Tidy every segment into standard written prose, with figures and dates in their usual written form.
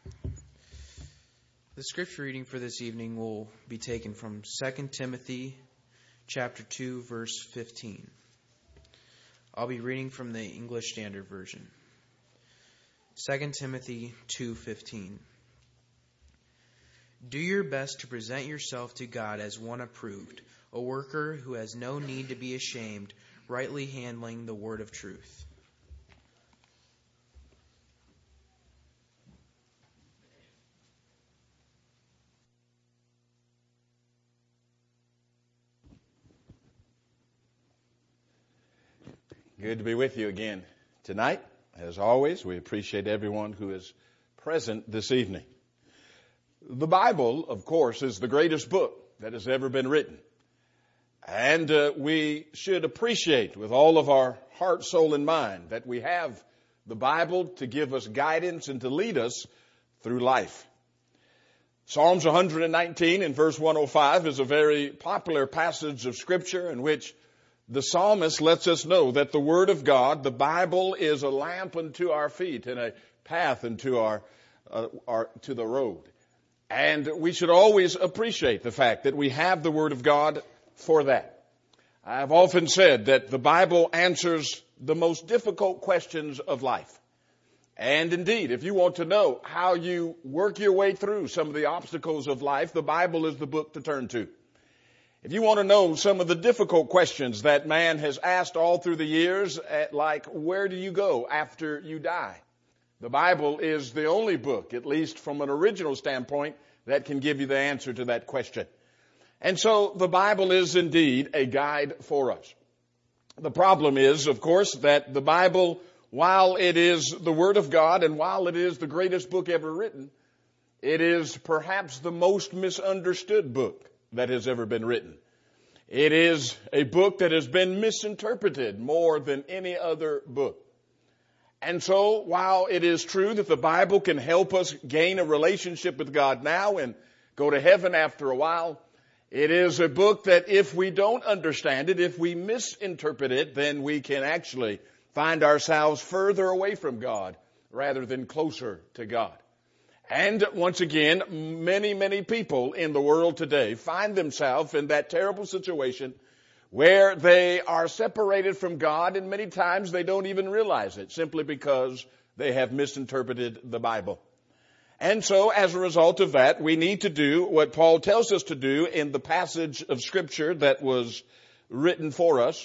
The scripture reading for this evening will be taken from 2 Timothy chapter 2, verse 15. I'll be reading from the English Standard Version. 2 Timothy 2:15. Do your best to present yourself to God as one approved, a worker who has no need to be ashamed, rightly handling the word of truth. Good to be with you again tonight. As always, we appreciate everyone who is present this evening. The Bible, of course, is the greatest book that has ever been written. And we should appreciate with all of our heart, soul, and mind that we have the Bible to give us guidance and to lead us through life. Psalms 119 and verse 105 is a very popular passage of Scripture in which the psalmist lets us know that the Word of God, the Bible, is a lamp unto our feet and a path unto to the road. And we should always appreciate the fact that we have the Word of God for that. I've often said that the Bible answers the most difficult questions of life. And indeed, if you want to know how you work your way through some of the obstacles of life, the Bible is the book to turn to. If you want to know some of the difficult questions that man has asked all through the years, like where do you go after you die? The Bible is the only book, at least from an original standpoint, that can give you the answer to that question. And so the Bible is indeed a guide for us. The problem is, of course, that the Bible, while it is the Word of God and while it is the greatest book ever written, it is perhaps the most misunderstood book that has ever been written. It is a book that has been misinterpreted more than any other book. And so, while it is true that the Bible can help us gain a relationship with God now and go to heaven after a while, it is a book that if we don't understand it, if we misinterpret it, then we can actually find ourselves further away from God rather than closer to God. And once again, many people in the world today find themselves in that terrible situation where they are separated from God, and many times they don't even realize it simply because they have misinterpreted the Bible. And so as a result of that, we need to do what Paul tells us to do in the passage of Scripture that was written for us,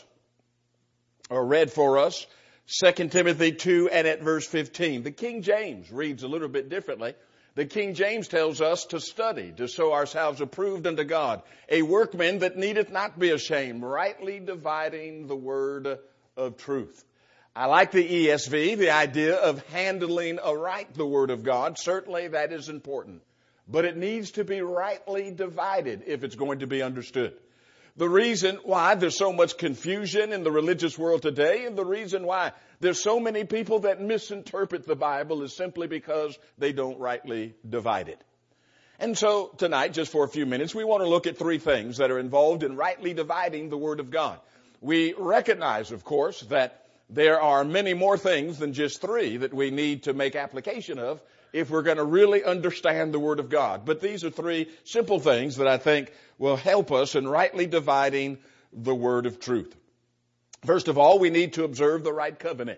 or read for us, 2 Timothy 2 and at verse 15. The King James reads a little bit differently. The King James tells us to study, to show ourselves approved unto God, a workman that needeth not be ashamed, rightly dividing the word of truth. I like the ESV, the idea of handling aright the word of God. Certainly that is important. But it needs to be rightly divided if it's going to be understood. The reason why there's so much confusion in the religious world today, and the reason why there's so many people that misinterpret the Bible, is simply because they don't rightly divide it. And so tonight, just for a few minutes, we want to look at three things that are involved in rightly dividing the Word of God. We recognize, of course, that there are many more things than just three that we need to make application of if we're going to really understand the Word of God. But these are three simple things that I think will help us in rightly dividing the word of truth. First of all, we need to observe the right covenant.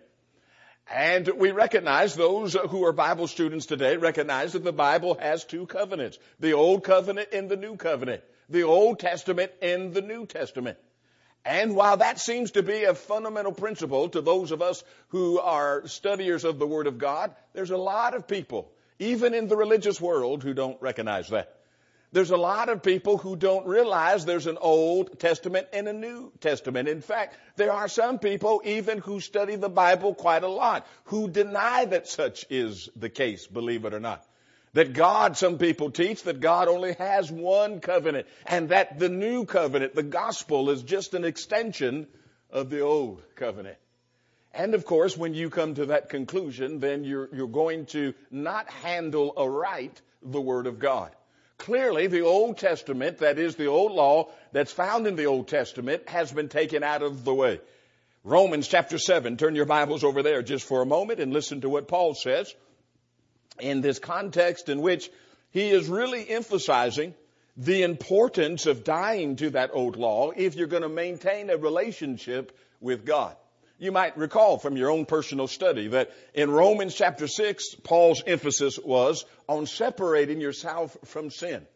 And we recognize, those who are Bible students today recognize that the Bible has two covenants. The Old Covenant and the New Covenant. The Old Testament and the New Testament. And while that seems to be a fundamental principle to those of us who are studiers of the Word of God, there's a lot of people, even in the religious world, who don't recognize that. There's a lot of people who don't realize there's an Old Testament and a New Testament. In fact, there are some people even who study the Bible quite a lot who deny that such is the case, believe it or not. That God, some people teach that God only has one covenant, and that the New Covenant, the gospel, is just an extension of the Old Covenant. And of course, when you come to that conclusion, then you're going to not handle aright the Word of God. Clearly, the Old Testament, that is the old law that's found in the Old Testament, has been taken out of the way. Romans chapter 7, turn your Bibles over there just for a moment and listen to what Paul says. in this context in which he is really emphasizing the importance of dying to that old law if you're going to maintain a relationship with God. You might recall from your own personal study that in Romans chapter 6, Paul's emphasis was on separating yourself from sin.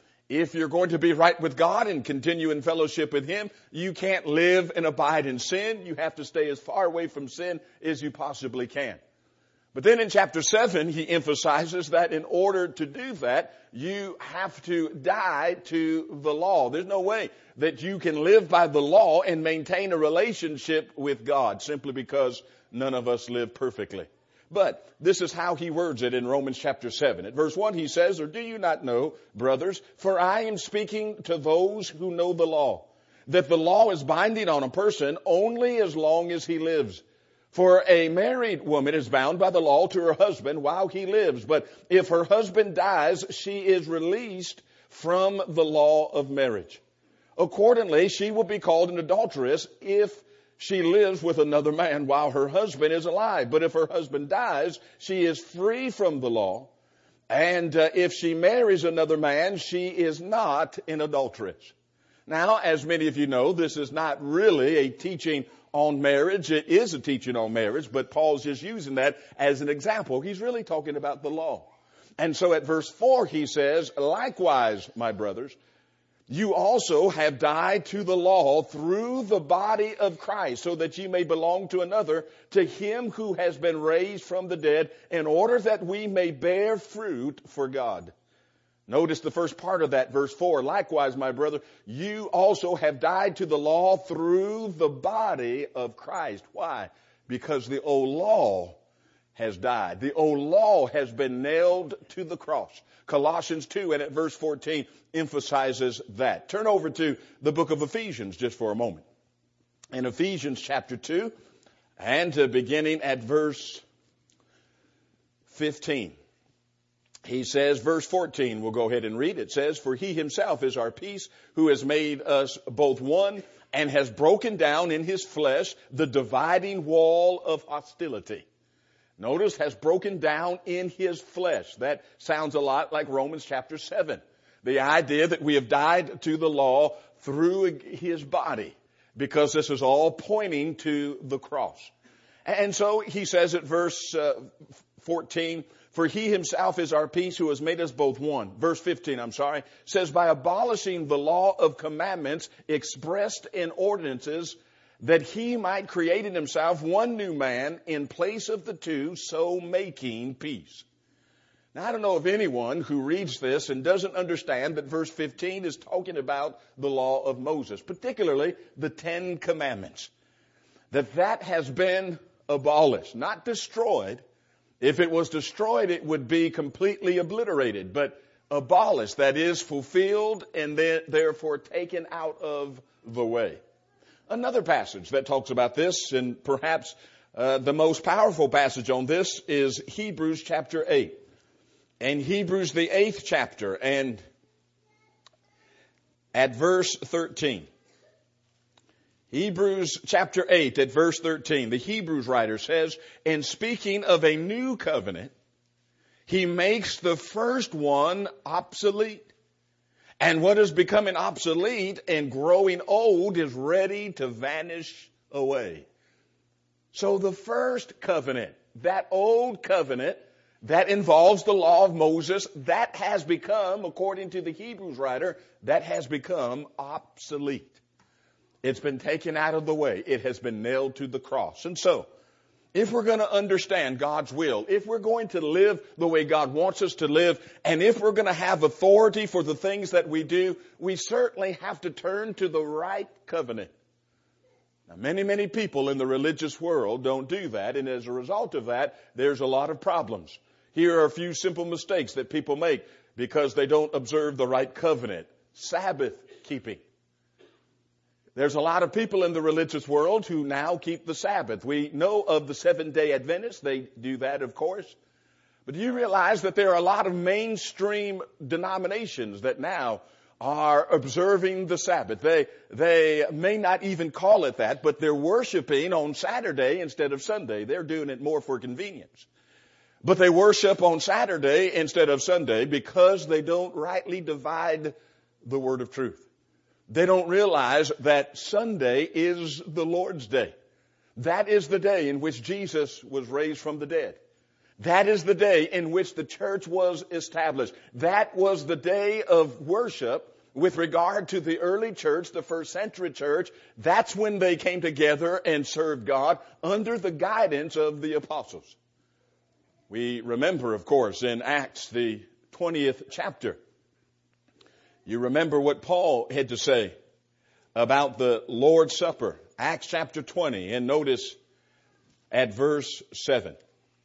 If you're going to be right with God and continue in fellowship with Him, you can't live and abide in sin. You have to stay as far away from sin as you possibly can. But then in chapter 7, he emphasizes that in order to do that, you have to die to the law. There's no way that you can live by the law and maintain a relationship with God simply because none of us live perfectly. But this is how he words it in Romans chapter 7. At verse 1 he says, "Or do you not know, brothers, for I am speaking to those who know the law, that the law is binding on a person only as long as he lives. For a married woman is bound by the law to her husband while he lives. But if her husband dies, she is released from the law of marriage. Accordingly, she will be called an adulteress if she lives with another man while her husband is alive. But if her husband dies, she is free from the law. And if she marries another man, she is not an adulteress." Now, as many of you know, this is not really a teaching on marriage. It is a teaching on marriage, but Paul's just using that as an example. He's really talking about the law. And so at verse 4 he says, "Likewise, my brothers, you also have died to the law through the body of Christ, so that ye may belong to another, to him who has been raised from the dead, in order that we may bear fruit for God." Notice the first part of that, verse 4. "Likewise, my brother, you also have died to the law through the body of Christ." Why? Because the old law has died. The old law has been nailed to the cross. Colossians 2 and at verse 14 emphasizes that. Turn over to the book of Ephesians just for a moment. In Ephesians chapter 2 and beginning at verse 15. He says, verse 14, we'll go ahead and read. It says, "For he himself is our peace, who has made us both one and has broken down in his flesh the dividing wall of hostility." Notice, has broken down in his flesh. That sounds a lot like Romans chapter 7. The idea that we have died to the law through his body, because this is all pointing to the cross. And so he says at verse 14, "For he himself is our peace, who has made us both one." Verse 15, says, "By abolishing the law of commandments expressed in ordinances, that he might create in himself one new man in place of the two, so making peace." Now, I don't know of anyone who reads this and doesn't understand that verse 15 is talking about the law of Moses, particularly the 10 Commandments. That has been abolished, not destroyed. If it was destroyed, it would be completely obliterated, but abolished, that is fulfilled and then therefore taken out of the way. Another passage that talks about this, and perhaps the most powerful passage on this, is Hebrews chapter 8. And Hebrews the 8th chapter and at verse 13. Hebrews chapter 8 at verse 13, the Hebrews writer says, "And speaking of a new covenant, he makes the first one obsolete. And what is becoming obsolete and growing old is ready to vanish away." So the first covenant, that old covenant that involves the law of Moses, that has become, according to the Hebrews writer, that has become obsolete. It's been taken out of the way. It has been nailed to the cross. And so, if we're going to understand God's will, if we're going to live the way God wants us to live, and if we're going to have authority for the things that we do, we certainly have to turn to the right covenant. Now, many people in the religious world don't do that, and as a result of that, there's a lot of problems. Here are a few simple mistakes that people make because they don't observe the right covenant. Sabbath keeping. There's a lot of people in the religious world who now keep the Sabbath. We know of the Seventh-day Adventists. They do that, of course. But do you realize that there are a lot of mainstream denominations that now are observing the Sabbath? They may not even call it that, but they're worshiping on Saturday instead of Sunday. They're doing it more for convenience. But they worship on Saturday instead of Sunday because they don't rightly divide the word of truth. They don't realize that Sunday is the Lord's day. That is the day in which Jesus was raised from the dead. That is the day in which the church was established. That was the day of worship with regard to the early church, the first century church. That's when they came together and served God under the guidance of the apostles. We remember, of course, in Acts, the 20th chapter, you remember what Paul had to say about the Lord's Supper. Acts chapter 20, and notice at verse 7.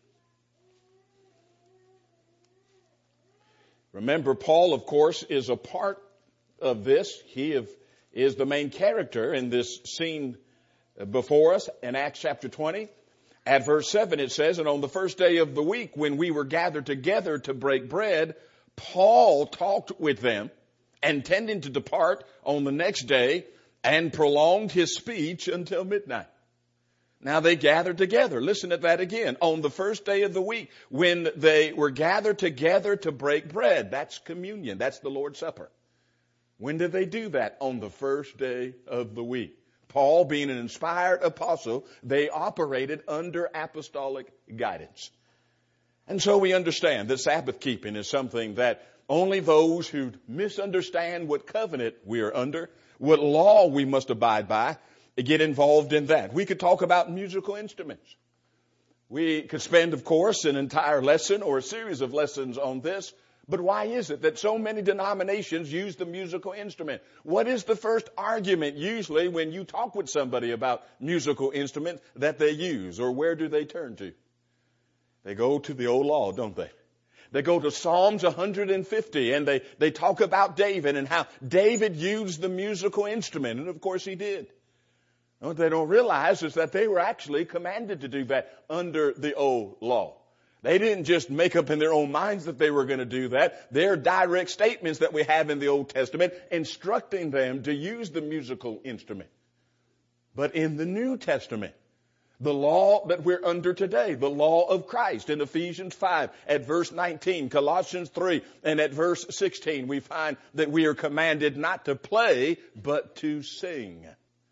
Remember, Paul, of course, is a part of this. He is the main character in this scene before us in Acts chapter 20. At verse 7 it says, and on the first day of the week when we were gathered together to break bread, Paul talked with them, intending to depart on the next day, and prolonged his speech until midnight. Now they gathered together. Listen to that again. On the first day of the week, when they were gathered together to break bread. That's communion. That's the Lord's Supper. When did they do that? On the first day of the week. Paul, being an inspired apostle, they operated under apostolic guidance. And so we understand that Sabbath keeping is something that only those who misunderstand what covenant we are under, what law we must abide by, get involved in that. We could talk about musical instruments. We could spend, of course, an entire lesson or a series of lessons on this. But why is it that so many denominations use the musical instrument? What is the first argument usually when you talk with somebody about musical instruments that they use? Or where do they turn to? They go to the old law, don't they? They go to Psalms 150 and they talk about David and how David used the musical instrument. And of course he did. What they don't realize is that they were actually commanded to do that under the old law. They didn't just make up in their own minds that they were going to do that. They're direct statements that we have in the Old Testament instructing them to use the musical instrument. But in the New Testament, the law that we're under today, the law of Christ in Ephesians 5 at verse 19, Colossians 3 and at verse 16, we find that we are commanded not to play, but to sing.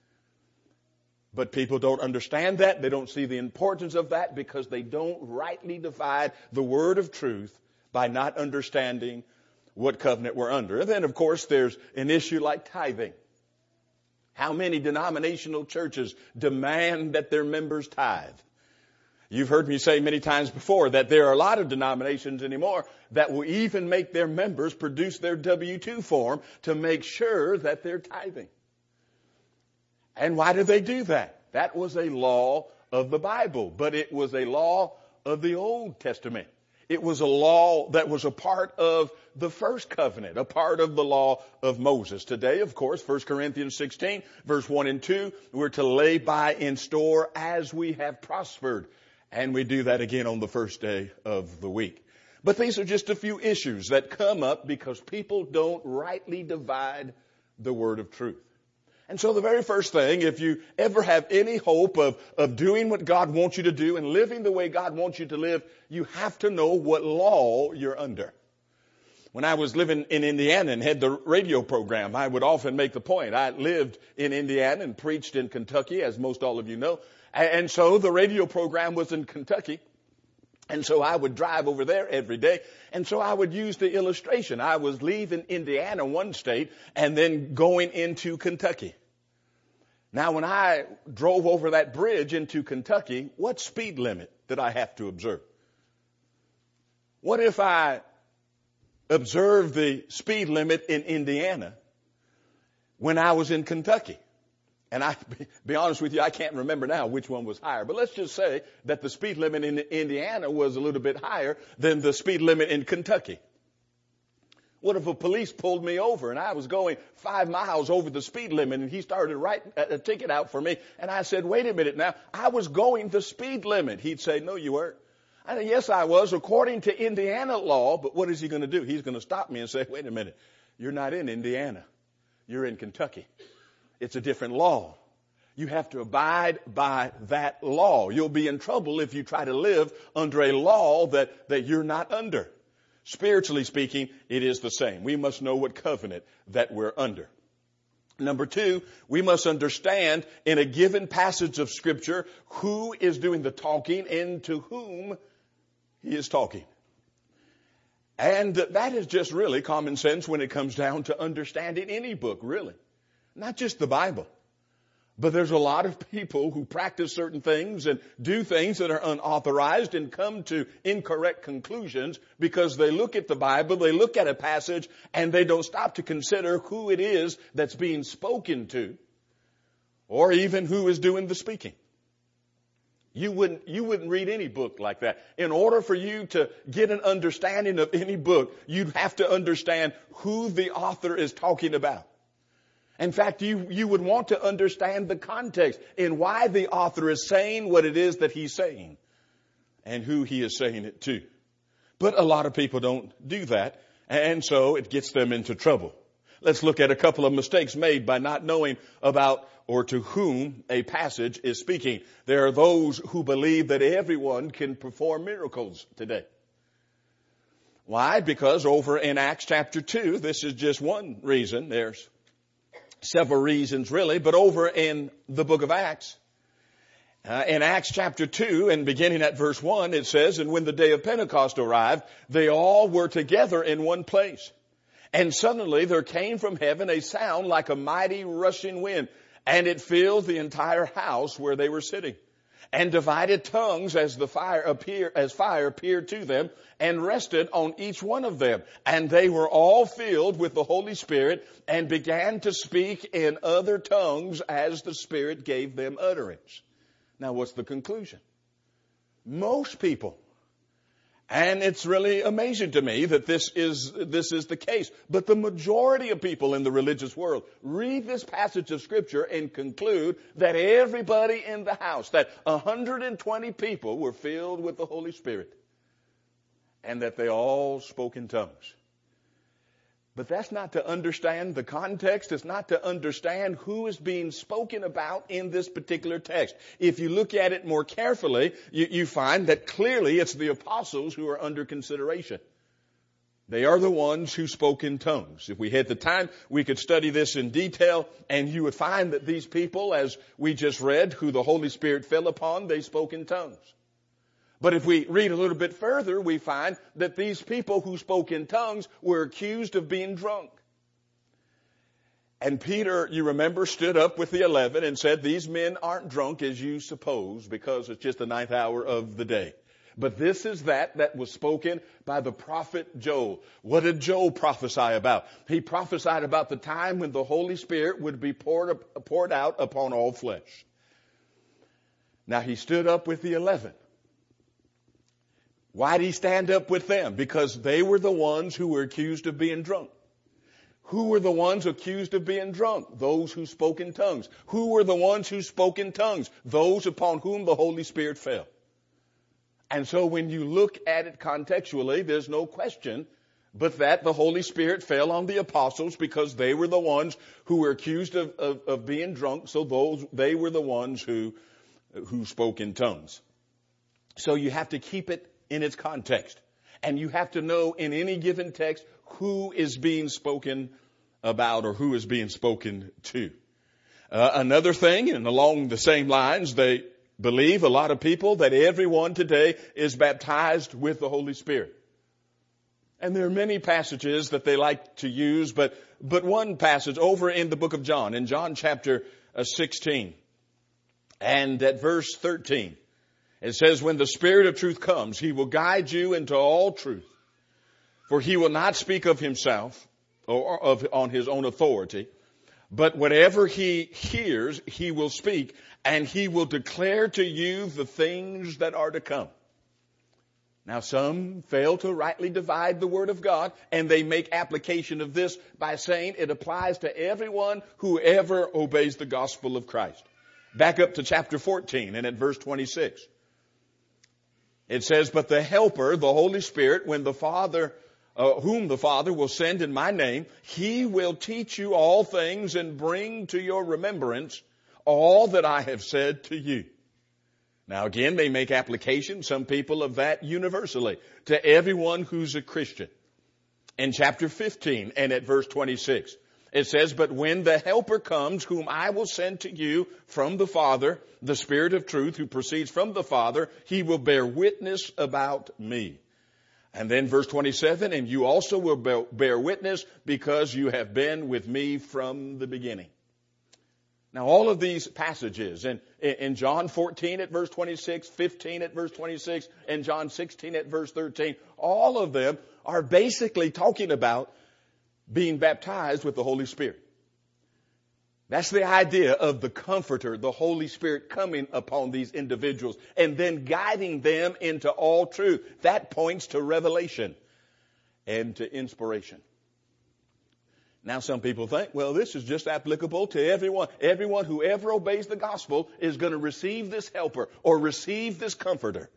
But people don't understand that. They don't see the importance of that because they don't rightly divide the word of truth by not understanding what covenant we're under. And then, of course, there's an issue like tithing. How many denominational churches demand that their members tithe? You've heard me say many times before that there are a lot of denominations anymore that will even make their members produce their W-2 form to make sure that they're tithing. And why do they do that? That was a law of the Bible, but it was a law of the Old Testament. It was a law that was a part of the first covenant, a part of the law of Moses. Today, of course, 1 Corinthians 16, verse 1 and 2, we're to lay by in store as we have prospered. And we do that again on the first day of the week. But these are just a few issues that come up because people don't rightly divide the word of truth. And so the very first thing, if you ever have any hope of doing what God wants you to do and living the way God wants you to live, you have to know what law you're under. When I was living in Indiana and had the radio program, I would often make the point. I lived in Indiana and preached in Kentucky, as most all of you know. And so the radio program was in Kentucky. And so I would drive over there every day. And so I would use the illustration. I was leaving Indiana, one state, and then going into Kentucky. Now, when I drove over that bridge into Kentucky, what speed limit did I have to observe? What if I observed the speed limit in Indiana when I was in Kentucky? And be honest with you, I can't remember now which one was higher. But let's just say that the speed limit in Indiana was a little bit higher than the speed limit in Kentucky. What if a police pulled me over and I was going 5 miles over the speed limit and he started writing a ticket out for me? And I said, wait a minute now, I was going the speed limit. He'd say, no, you weren't. I said, yes, I was, according to Indiana law. But what is he going to do? He's going to stop me and say, wait a minute, you're not in Indiana. You're in Kentucky. It's a different law. You have to abide by that law. You'll be in trouble if you try to live under a law that you're not under. Spiritually speaking, it is the same. We must know what covenant that we're under. Number two, we must understand in a given passage of Scripture who is doing the talking and to whom he is talking. And that is just really common sense when it comes down to understanding any book, really. Not just the Bible. But there's a lot of people who practice certain things and do things that are unauthorized and come to incorrect conclusions because they look at the Bible, they look at a passage, and they don't stop to consider who it is that's being spoken to, or even who is doing the speaking. You wouldn't read any book like that. In order for you to get an understanding of any book, you'd have to understand who the author is talking about. In fact, you would want to understand the context and why the author is saying what it is that he's saying and who he is saying it to. But a lot of people don't do that, and so it gets them into trouble. Let's look at a couple of mistakes made by not knowing about or to whom a passage is speaking. There are those who believe that everyone can perform miracles today. Why? Because over in Acts chapter 2, this is just one reason. There's several reasons really, but over in the book of Acts, in Acts chapter 2 and beginning at verse 1, it says, "And when the day of Pentecost arrived, they all were together in one place. And suddenly there came from heaven a sound like a mighty rushing wind, and it filled the entire house where they were sitting. And divided tongues as fire appeared to them and rested on each one of them. And they were all filled with the Holy Spirit and began to speak in other tongues as the Spirit gave them utterance." Now what's the conclusion? Most people, and it's really amazing to me that this is the case, but the majority of people in the religious world read this passage of Scripture and conclude that everybody in the house, that 120 people were filled with the Holy Spirit and that they all spoke in tongues. But that's not to understand the context. It's not to understand who is being spoken about in this particular text. If you look at it more carefully, you find that clearly it's the apostles who are under consideration. They are the ones who spoke in tongues. If we had the time, we could study this in detail, and you would find that these people, as we just read, who the Holy Spirit fell upon, they spoke in tongues. But if we read a little bit further, we find that these people who spoke in tongues were accused of being drunk. And Peter, you remember, stood up with the 11 and said, "These men aren't drunk as you suppose, because it's just the 9th hour of the day. But this is that was spoken by the prophet Joel." What did Joel prophesy about? He prophesied about the time when the Holy Spirit would be poured out upon all flesh. Now he stood up with the 11. Why did he stand up with them? Because they were the ones who were accused of being drunk. Who were the ones accused of being drunk? Those who spoke in tongues. Who were the ones who spoke in tongues? Those upon whom the Holy Spirit fell. And so when you look at it contextually, there's no question but that the Holy Spirit fell on the apostles because they were the ones who were accused of being drunk. So they were the ones who spoke in tongues. So you have to keep it in its context. And you have to know in any given text who is being spoken about or who is being spoken to. Another thing, and along the same lines, they believe, a lot of people, that everyone today is baptized with the Holy Spirit. And there are many passages that they like to use, but one passage over in the book of John, in John chapter 16, and at verse 13, it says, "When the Spirit of truth comes, He will guide you into all truth. For He will not speak of Himself or on His own authority, but whatever He hears, He will speak, and He will declare to you the things that are to come." Now some fail to rightly divide the Word of God, and they make application of this by saying it applies to everyone who ever obeys the gospel of Christ. Back up to chapter 14 and at verse 26. It says, "But the Helper, the Holy Spirit, whom the Father will send in my name, He will teach you all things and bring to your remembrance all that I have said to you. Now again, they make application, some people, of that universally to everyone who's a Christian. In chapter 15 and at verse 26, it says, but when the Helper comes, whom I will send to you from the Father, the Spirit of truth who proceeds from the Father, he will bear witness about me. And then verse 27, and you also will bear witness because you have been with me from the beginning. Now all of these passages in John 14 at verse 26, 15 at verse 26, and John 16 at verse 13, all of them are basically talking about being baptized with the Holy Spirit. That's the idea of the Comforter, the Holy Spirit coming upon these individuals and then guiding them into all truth. That points to revelation and to inspiration. Now some people think, well, this is just applicable to everyone. Everyone who ever obeys the gospel is going to receive this helper or receive this comforter.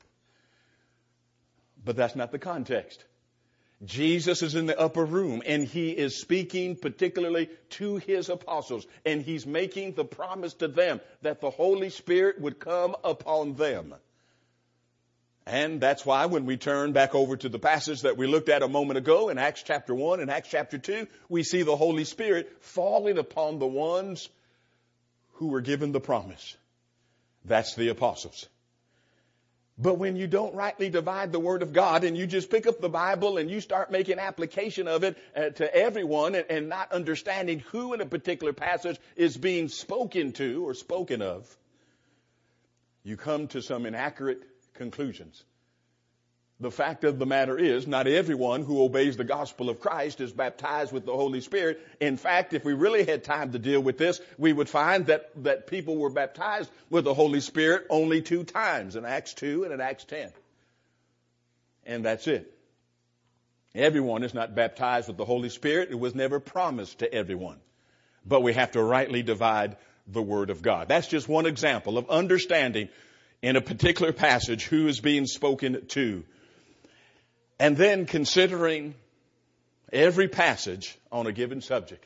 But that's not the context. Jesus is in the upper room and he is speaking particularly to his apostles, and he's making the promise to them that the Holy Spirit would come upon them. And that's why when we turn back over to the passage that we looked at a moment ago in Acts chapter 1 and Acts chapter 2, we see the Holy Spirit falling upon the ones who were given the promise. That's the apostles. But when you don't rightly divide the Word of God and you just pick up the Bible and you start making application of it to everyone and not understanding who in a particular passage is being spoken to or spoken of, you come to some inaccurate conclusions. The fact of the matter is, not everyone who obeys the gospel of Christ is baptized with the Holy Spirit. In fact, if we really had time to deal with this, we would find that people were baptized with the Holy Spirit only 2 times, in Acts 2 and in Acts 10. And that's it. Everyone is not baptized with the Holy Spirit. It was never promised to everyone. But we have to rightly divide the Word of God. That's just one example of understanding in a particular passage who is being spoken to. And then considering every passage on a given subject.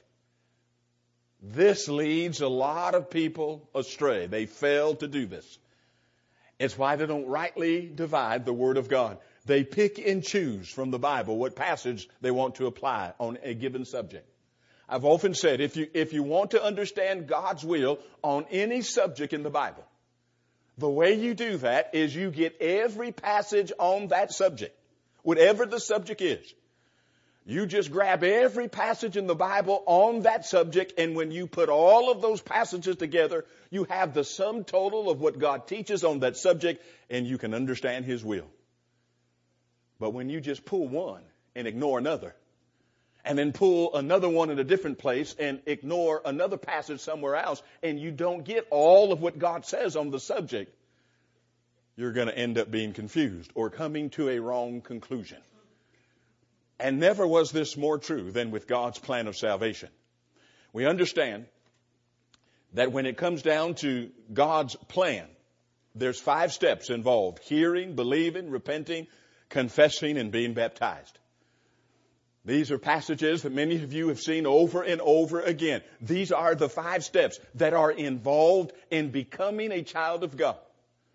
This leads a lot of people astray. They fail to do this. It's why they don't rightly divide the Word of God. They pick and choose from the Bible what passage they want to apply on a given subject. I've often said, if you want to understand God's will on any subject in the Bible, the way you do that is you get every passage on that subject. Whatever the subject is, you just grab every passage in the Bible on that subject, and when you put all of those passages together, you have the sum total of what God teaches on that subject, and you can understand His will. But when you just pull one and ignore another, and then pull another one in a different place and ignore another passage somewhere else, and you don't get all of what God says on the subject, you're going to end up being confused or coming to a wrong conclusion. And never was this more true than with God's plan of salvation. We understand that when it comes down to God's plan, there's 5 steps involved: hearing, believing, repenting, confessing, and being baptized. These are passages that many of you have seen over and over again. These are the 5 steps that are involved in becoming a child of God.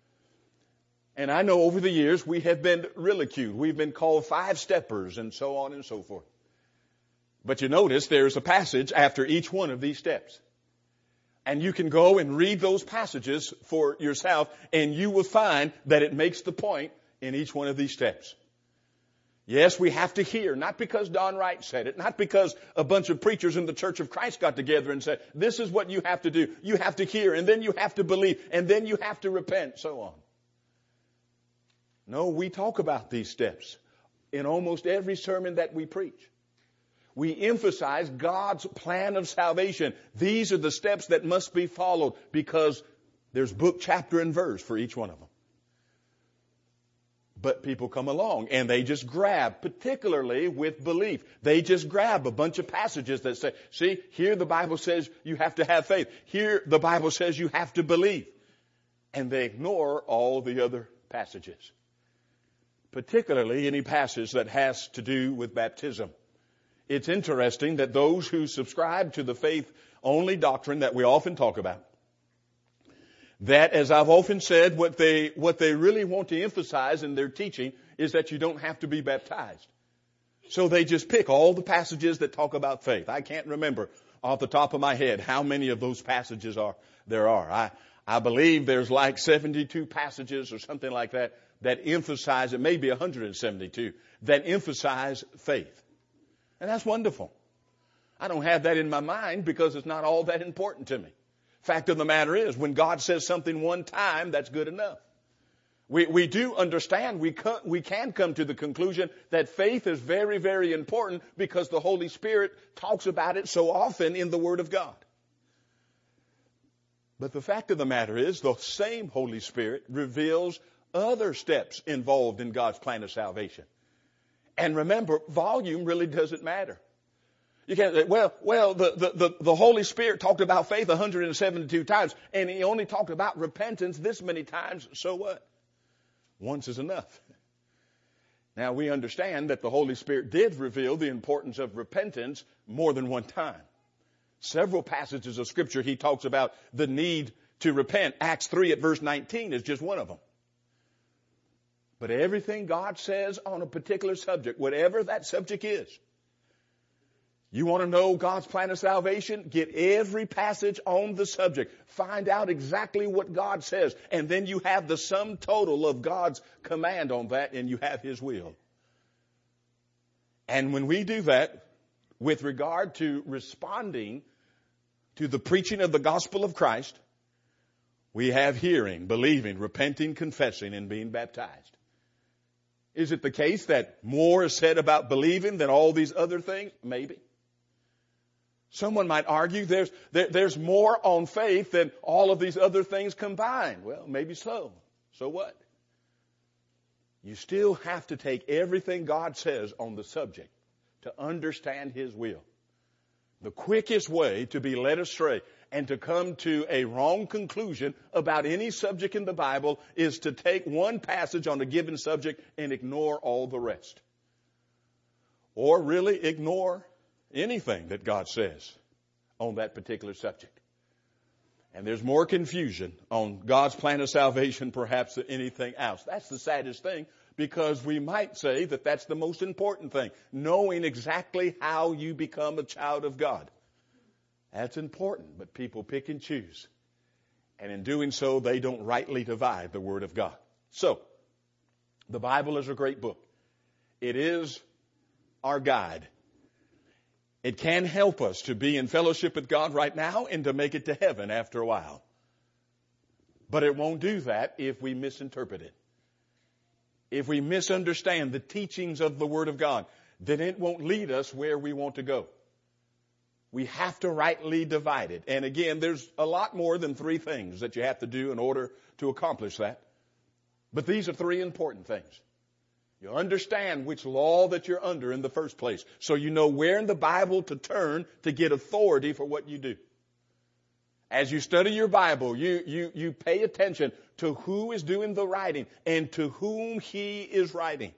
And I know over the years we have been ridiculed. We've been called 5-steppers and so on and so forth. But you notice there's a passage after each one of these steps. And you can go and read those passages for yourself, and you will find that it makes the point in each one of these steps. Yes, we have to hear, not because Don Wright said it, not because a bunch of preachers in the Church of Christ got together and said, this is what you have to do. You have to hear, and then you have to believe, and then you have to repent, so on. No, we talk about these steps in almost every sermon that we preach. We emphasize God's plan of salvation. These are the steps that must be followed because there's book, chapter, and verse for each one of them. But people come along and they just grab, particularly with belief, they just grab a bunch of passages that say, see, here the Bible says you have to have faith. Here the Bible says you have to believe. And they ignore all the other passages. Particularly any passage that has to do with baptism. It's interesting that those who subscribe to the faith-only doctrine that we often talk about, that, as I've often said, what they really want to emphasize in their teaching is that you don't have to be baptized. So they just pick all the passages that talk about faith. I can't remember off the top of my head how many of those passages there are. I believe there's like 72 passages or something like that emphasize, it may be 172, that emphasize faith. And that's wonderful. I don't have that in my mind because it's not all that important to me. Fact of the matter is, when God says something one time, that's good enough. We do understand, we can come to the conclusion that faith is very, very important because the Holy Spirit talks about it so often in the Word of God. But the fact of the matter is, the same Holy Spirit reveals other steps involved in God's plan of salvation. And remember, volume really doesn't matter. You can't say, well, the Holy Spirit talked about faith 172 times, and He only talked about repentance this many times, so what? Once is enough. Now, we understand that the Holy Spirit did reveal the importance of repentance more than one time. Several passages of Scripture, He talks about the need to repent. Acts 3 at verse 19 is just one of them. But everything God says on a particular subject, whatever that subject is, you want to know God's plan of salvation? Get every passage on the subject. Find out exactly what God says. And then you have the sum total of God's command on that, and you have His will. And when we do that, with regard to responding to the preaching of the gospel of Christ, we have hearing, believing, repenting, confessing, and being baptized. Is it the case that more is said about believing than all these other things? Maybe. Someone might argue there's more on faith than all of these other things combined. Well, maybe so. So what? You still have to take everything God says on the subject to understand His will. The quickest way to be led astray and to come to a wrong conclusion about any subject in the Bible is to take one passage on a given subject and ignore all the rest. Or really ignore anything that God says on that particular subject. And there's more confusion on God's plan of salvation perhaps than anything else. That's the saddest thing, because we might say that that's the most important thing, knowing exactly how you become a child of God. That's important, but people pick and choose. And in doing so, they don't rightly divide the Word of God. So, the Bible is a great book. It is our guide. It can help us to be in fellowship with God right now and to make it to heaven after a while. But it won't do that if we misinterpret it. If we misunderstand the teachings of the Word of God, then it won't lead us where we want to go. We have to rightly divide it. And again, there's a lot more than 3 things that you have to do in order to accomplish that. But these are 3 important things. You understand which law that you're under in the first place, so you know where in the Bible to turn to get authority for what you do. As you study your Bible, you pay attention to who is doing the writing and to whom he is writing.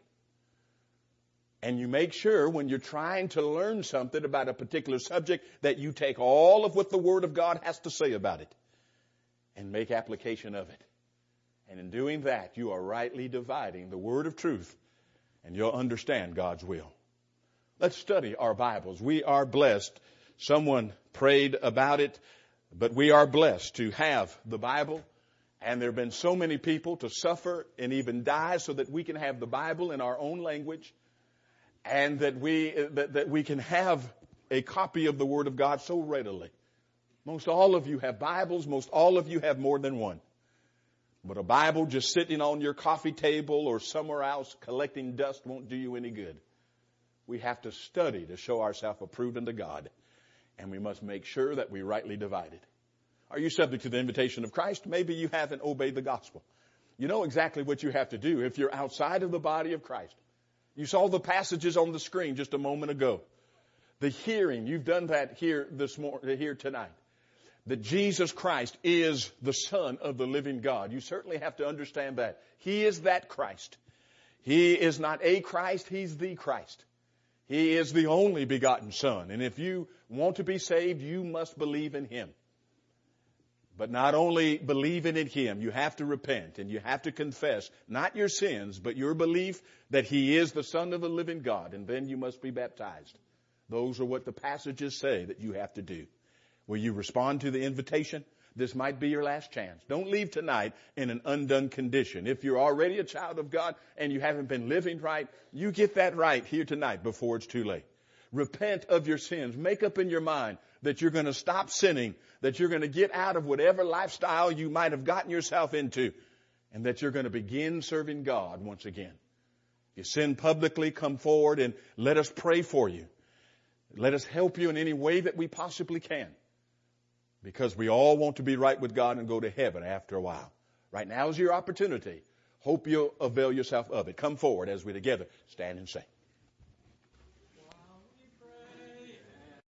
And you make sure when you're trying to learn something about a particular subject that you take all of what the Word of God has to say about it and make application of it. And in doing that, you are rightly dividing the word of truth, and you'll understand God's will. Let's study our Bibles. We are blessed. Someone prayed about it, but we are blessed to have the Bible. And there have been so many people to suffer and even die so that we can have the Bible in our own language, and that we can have a copy of the Word of God so readily. Most all of you have Bibles. Most all of you have more than one. But a Bible just sitting on your coffee table or somewhere else collecting dust won't do you any good. We have to study to show ourselves approved unto God. And we must make sure that we rightly divide it. Are you subject to the invitation of Christ? Maybe you haven't obeyed the gospel. You know exactly what you have to do if you're outside of the body of Christ. You saw the passages on the screen just a moment ago. The hearing, you've done that here tonight. That Jesus Christ is the Son of the living God. You certainly have to understand that. He is that Christ. He is not a Christ, He's the Christ. He is the only begotten Son. And if you want to be saved, you must believe in Him. But not only believing in Him, you have to repent and you have to confess not your sins, but your belief that He is the Son of the living God. And then you must be baptized. Those are what the passages say that you have to do. Will you respond to the invitation? This might be your last chance. Don't leave tonight in an undone condition. If you're already a child of God and you haven't been living right, you get that right here tonight before it's too late. Repent of your sins. Make up in your mind that you're going to stop sinning, that you're going to get out of whatever lifestyle you might have gotten yourself into, and that you're going to begin serving God once again. If you sin publicly, come forward and let us pray for you. Let us help you in any way that we possibly can, because we all want to be right with God and go to heaven after a while. Right now is your opportunity. Hope you'll avail yourself of it. Come forward as we together stand and sing.